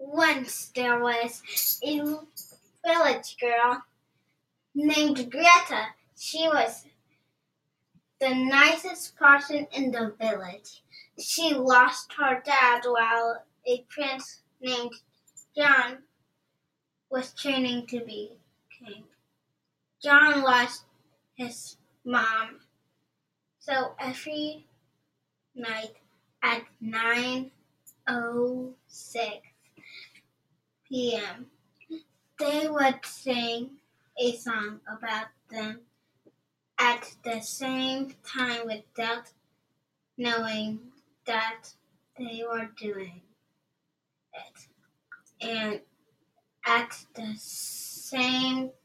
Once there was a village girl named Greta. She was the nicest person in the village. She lost her dad while a prince named John was training to be king. John lost his mom. So every night at 9:06 p.m., they would sing a song about them at the same time without knowing that they were doing it. And at the same